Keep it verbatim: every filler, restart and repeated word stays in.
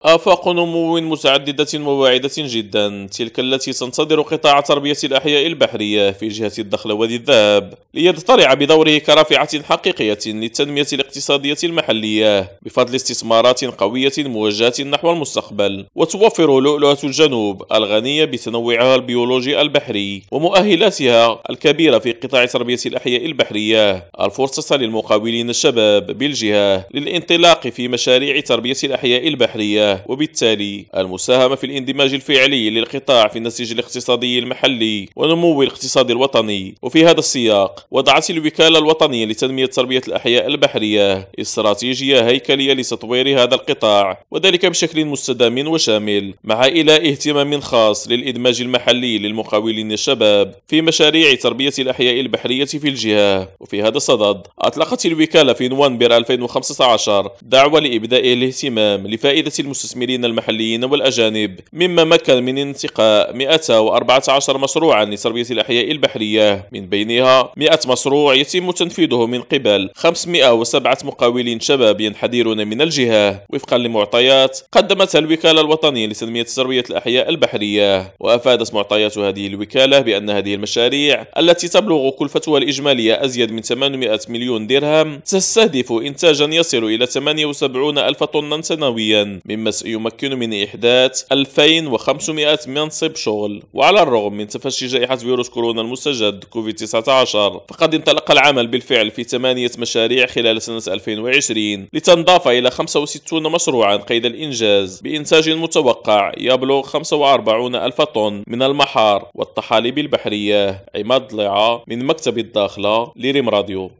آفاق نمو متعددة وواعدة جدا، تلك التي تنتظر قطاع تربية الأحياء البحرية في جهة الدخل وادي الذهب ليضطرع بدوره كرافعة حقيقية للتنمية الاقتصادية المحلية بفضل استثمارات قوية موجهة نحو المستقبل. وتوفر لؤلؤة الجنوب الغنية بتنوعها البيولوجي البحري ومؤهلاتها الكبيرة في قطاع تربية الأحياء البحرية الفرصة للمقاولين الشباب بالجهة للانطلاق في مشاريع تربية الأحياء البحرية، وبالتالي المساهمة في الاندماج الفعلي للقطاع في النسيج الاقتصادي المحلي ونمو الاقتصاد الوطني. وفي هذا السياق وضعت الوكالة الوطنية لتنمية تربية الأحياء البحرية استراتيجية هيكلية لتطوير هذا القطاع، وذلك بشكل مستدام وشامل مع إيلاء اهتمام خاص للإدماج المحلي للمقاولين الشباب في مشاريع تربية الأحياء البحرية في الجهة. وفي هذا الصدد أطلقت الوكالة في نوفمبر ألفين وخمسة عشر دعوة لإبداء الاهتمام لفائدة المستثمرين المحليين والأجانب، مما مكن من انتقاء مئتين وأربعة عشر مشروعا لتربية الأحياء البحرية، من بينها مئة مشروع يتم تنفيذه من قبل خمسمئة وسبعة مقاولين شباب ينحدرون من الجهة وفقا لمعطيات قدمتها الوكالة الوطنية لتنمية تربية الأحياء البحرية. وأفادت معطيات هذه الوكالة بأن هذه المشاريع التي تبلغ كلفتها الإجمالية أزيد من ثمانمئة مليون درهم تستهدف إنتاجا يصل إلى ثمانية وسبعين ألف طنا سنويا، مما سيمكن من إحداث ألفين وخمسمئة منصب شغل. وعلى الرغم من تفشي جائحة فيروس كورونا المستجد كوفيد تسعة عشر، فقد انطلق العمل بالفعل في ثمانية مشاريع خلال سنة ألفين وعشرين لتنضاف إلى خمسة وستين مشروعا قيد الإنجاز بإنتاج متوقع يبلغ خمسة وأربعين ألف طن من المحار والطحالب البحرية. عماد ضليعة من مكتب الداخلة لريم راديو.